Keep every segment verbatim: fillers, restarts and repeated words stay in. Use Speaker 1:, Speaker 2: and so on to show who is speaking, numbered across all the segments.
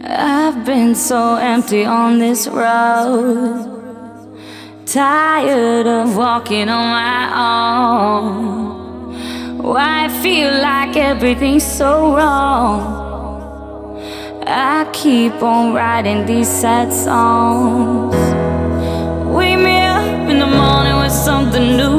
Speaker 1: I've been so empty on this road, tired of walking on my own. Why I feel like everything's so wrong. I keep on writing these sad songs. Wake me up in the morning with something new,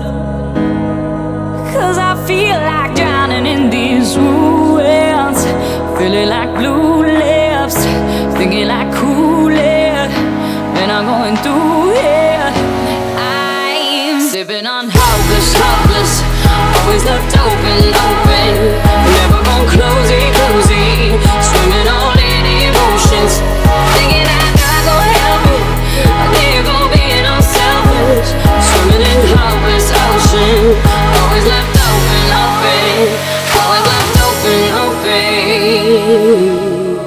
Speaker 1: 'cause I feel like drowning in these ruins, feeling like blue lips, thinking like Kool-Aid, and I'm going through here. I'm sipping on hopeless, hopeless, always left open, open, never gone closey, closey, swimming all in emotions, thinking that God gon' help me, there go being unselfish, swimming in hopeless ocean, always left open, open, always left open, open.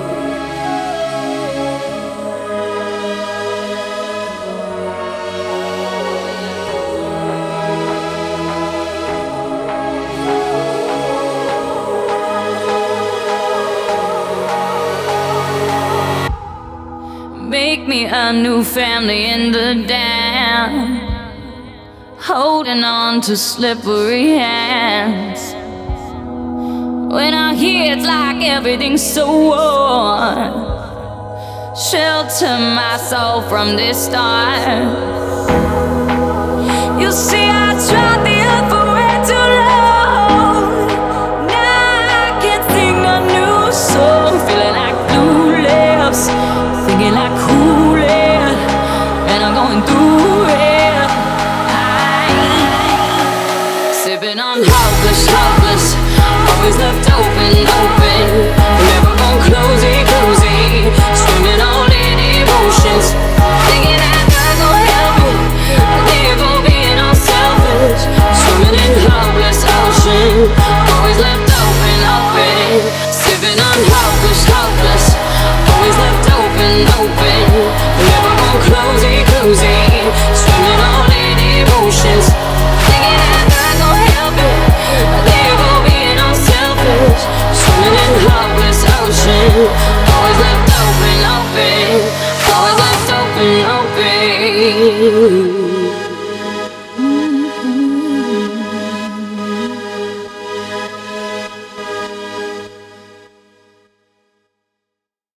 Speaker 1: Make me a new family in the dam, holding on to slippery hands. When I hear it's like everything's so warm, shelter my soul from this storm. You see, I tried the earth for way too long. Now I can sing a new song, feeling like blue lips, thinking like Kool-Aid, and I'm going through it. I'm sipping on hopeless, hopeless, always left open, open, never gone closey, closey, swimming all in emotions, thinking that God gon' help me, there go being unselfish, swimming in hopeless ocean, always left open, open, sipping on hopeless, hopeless, always left open, open, never gone closey, closey, swimming all in emotions, thinking that God gon' help me, there go being unselfish, swimming in hopeless ocean, always left open, open, always left open, open.